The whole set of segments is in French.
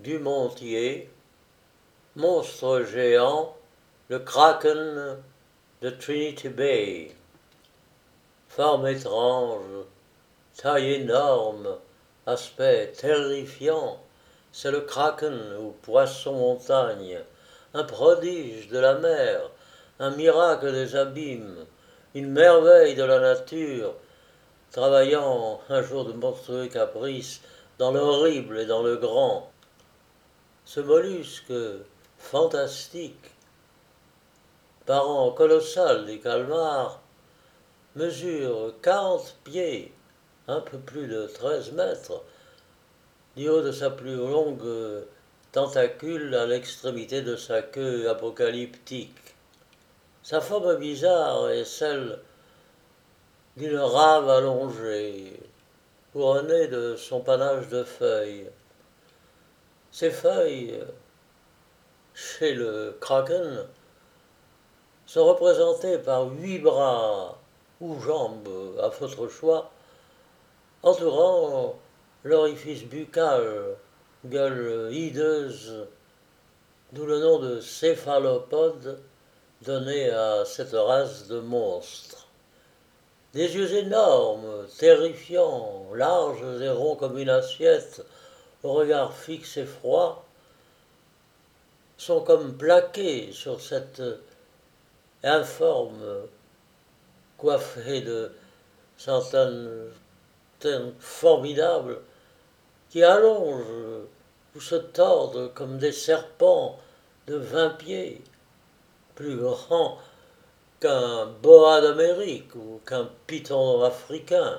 Dumontier, monstre géant, le kraken de Trinity Bay. Forme étrange, taille énorme, aspect terrifiant, c'est le kraken ou poisson montagne, un prodige de la mer, un miracle des abîmes, une merveille de la nature, travaillant un jour de monstrueux caprices dans l'horrible et dans le grand. Ce mollusque fantastique, parent colossal des calmars, mesure 40 pieds, un peu plus de 13 mètres, du haut de sa plus longue tentacule à l'extrémité de sa queue apocalyptique. Sa forme bizarre est celle d'une rave allongée, couronnée de son panache de feuilles. Ces feuilles, chez le kraken, sont représentées par 8 bras ou jambes, à votre choix, entourant l'orifice buccal, gueule hideuse, d'où le nom de céphalopode donné à cette race de monstres. Des yeux énormes, terrifiants, larges et ronds comme une assiette, au regard fixe et froid, sont comme plaqués sur cette informe coiffée de centaines formidables qui allongent ou se tordent comme des serpents de 20 pieds, plus grands qu'un boa d'Amérique ou qu'un python africain.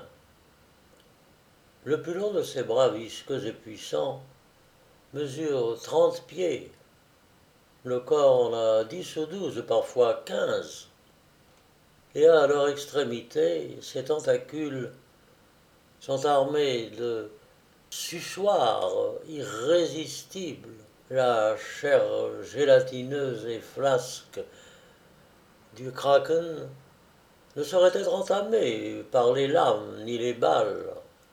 Le plus long de ces bras visqueux et puissants mesure 30 pieds. Le corps en a 10 ou 12, parfois 15. Et à leur extrémité, ces tentacules sont armés de suçoirs irrésistibles. La chair gélatineuse et flasque du kraken ne saurait être entamée par les lames ni les balles.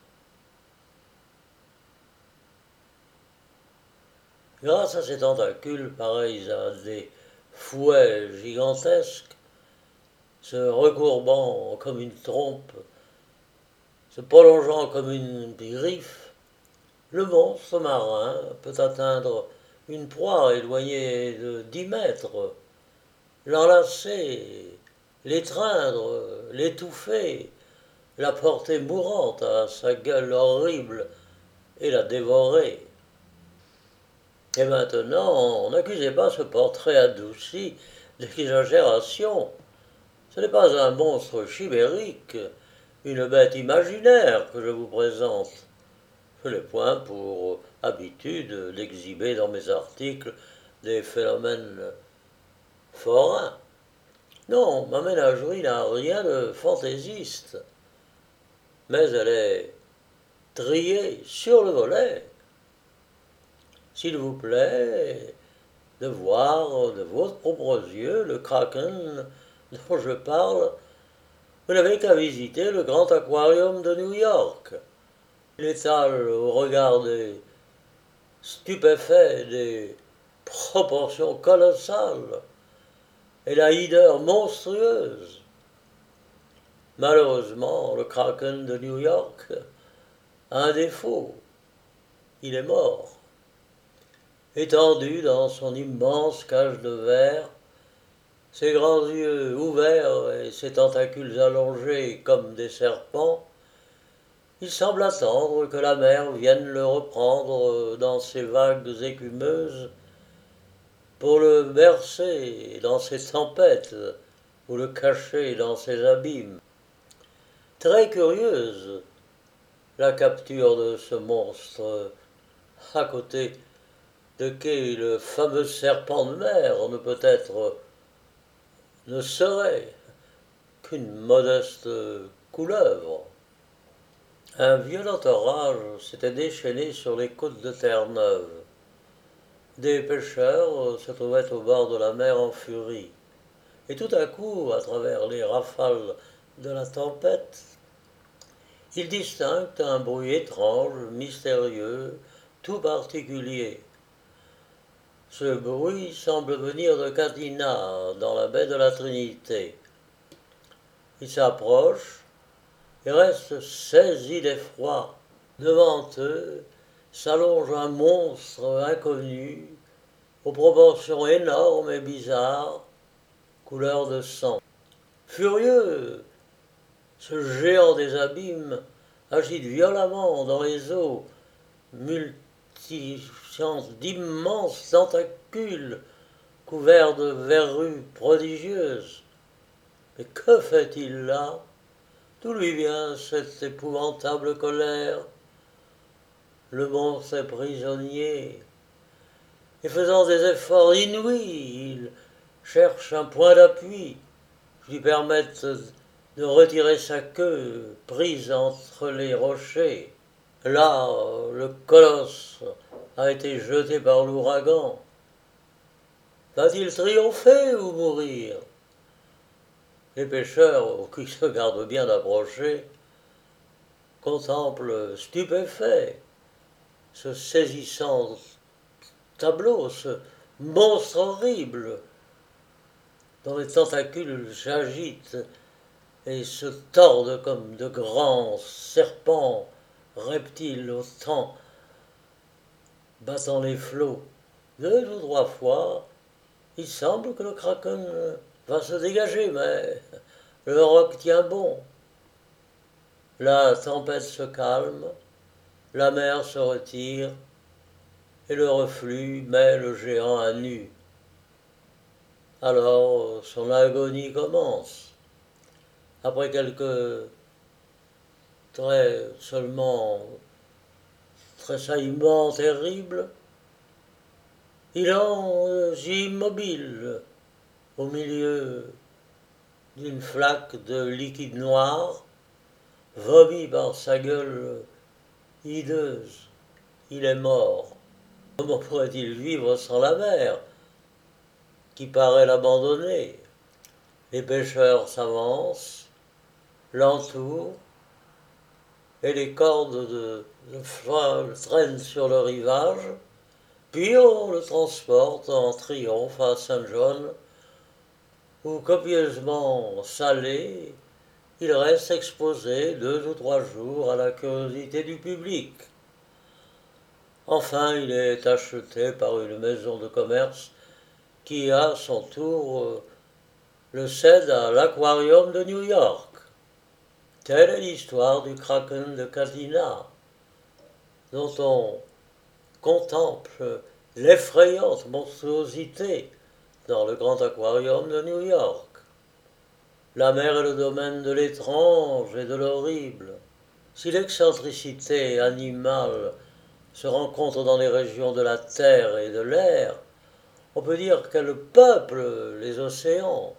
Grâce à ces tentacules pareils à des fouets gigantesques, se recourbant comme une trompe, se prolongeant comme une griffe, le monstre marin peut atteindre une proie éloignée de 10 mètres, l'enlacer, l'étreindre, l'étouffer, la porter mourante à sa gueule horrible et la dévorer. Et maintenant, n'accusez pas ce portrait adouci d'exagération. Ce n'est pas un monstre chimérique, une bête imaginaire que je vous présente. Je n'ai point pour habitude d'exhiber dans mes articles des phénomènes forains. Non, ma ménagerie n'a rien de fantaisiste, mais elle est triée sur le volet. S'il vous plaît de voir de vos propres yeux le kraken dont je parle, vous n'avez qu'à visiter le grand aquarium de New York. Il étale au regard des stupéfaits des proportions colossales et la hideur monstrueuse. Malheureusement, le kraken de New York a un défaut. Il est mort. Étendu dans son immense cage de verre, ses grands yeux ouverts et ses tentacules allongés comme des serpents, il semble attendre que la mer vienne le reprendre dans ses vagues écumeuses pour le bercer dans ses tempêtes ou le cacher dans ses abîmes. Très curieuse, la capture de ce monstre, à côté de qui le fameux serpent de mer ne serait qu'une modeste couleuvre. Un violent orage s'était déchaîné sur les côtes de Terre-Neuve. Des pêcheurs se trouvaient au bord de la mer en furie. Et tout à coup, à travers les rafales de la tempête, ils distinguent un bruit étrange, mystérieux, tout particulier. Ce bruit semble venir de Catina, dans la baie de la Trinité. Il s'approche et reste saisi d'effroi. Devant eux s'allonge un monstre inconnu, aux proportions énormes et bizarres, couleur de sang. Furieux, ce géant des abîmes agite violemment dans les eaux, multipliant d'immenses tentacules couverts de verrues prodigieuses. Mais que fait-il là? D'où lui vient cette épouvantable colère? Le monstre est prisonnier, et faisant des efforts inouïs, il cherche un point d'appui qui lui permette de retirer sa queue prise entre les rochers. Là, le colosse a été jeté par l'ouragan. Va-t-il triompher ou mourir? Les pêcheurs, qui se gardent bien d'approcher, contemplent stupéfaits ce saisissant tableau, ce monstre horrible dont les tentacules s'agitent et se tordent comme de grands serpents, reptiles au temps, battant les flots. 2 ou 3 fois, il semble que le kraken va se dégager, mais le roc tient bon. La tempête se calme, la mer se retire, et le reflux met le géant à nu. Alors son agonie commence. Après quelques tressaillements terribles, il en immobile au milieu d'une flaque de liquide noir, vomi par sa gueule hideuse. Il est mort. Comment pourrait-il vivre sans la mer, qui paraît l'abandonner? Les pêcheurs s'avancent, l'entourent, et les cordes de foile traînent sur le rivage, puis on le transporte en triomphe à Saint John, où copieusement salé, il reste exposé 2 ou 3 jours à la curiosité du public. Enfin, il est acheté par une maison de commerce qui, à son tour, le cède à l'Aquarium de New York. Telle est l'histoire du kraken de Catina, dont on contemple l'effrayante monstruosité dans le grand aquarium de New York. La mer est le domaine de l'étrange et de l'horrible. Si l'excentricité animale se rencontre dans les régions de la terre et de l'air, on peut dire qu'elle peuple les océans.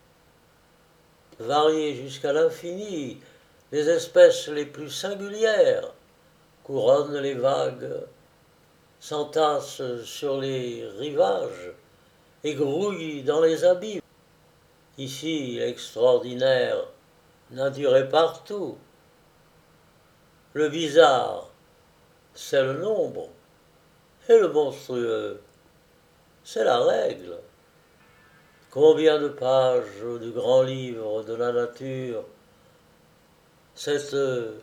Variées jusqu'à l'infini, les espèces les plus singulières couronnent les vagues, s'entassent sur les rivages et grouillent dans les abîmes. Ici, l'extraordinaire nature est partout. Le bizarre, c'est le nombre, et le monstrueux, c'est la règle. Combien de pages du grand livre de la nature, cette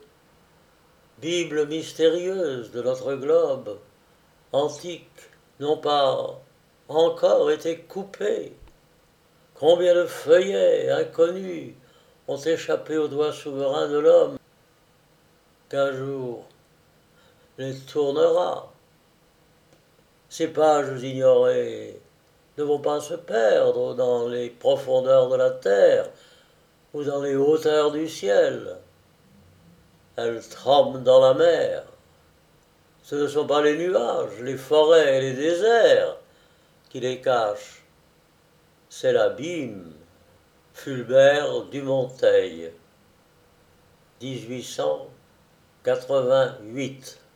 Bible mystérieuse de notre globe, antique, n'ont pas encore été coupées. Combien de feuillets inconnus ont échappé aux doigts souverains de l'homme, qu'un jour les tournera. Ces pages ignorées ne vont pas se perdre dans les profondeurs de la terre ou dans les hauteurs du ciel. Elles trempent dans la mer. Ce ne sont pas les nuages, les forêts et les déserts qui les cachent. C'est l'abîme. Fulbert Dumonteil, 1888.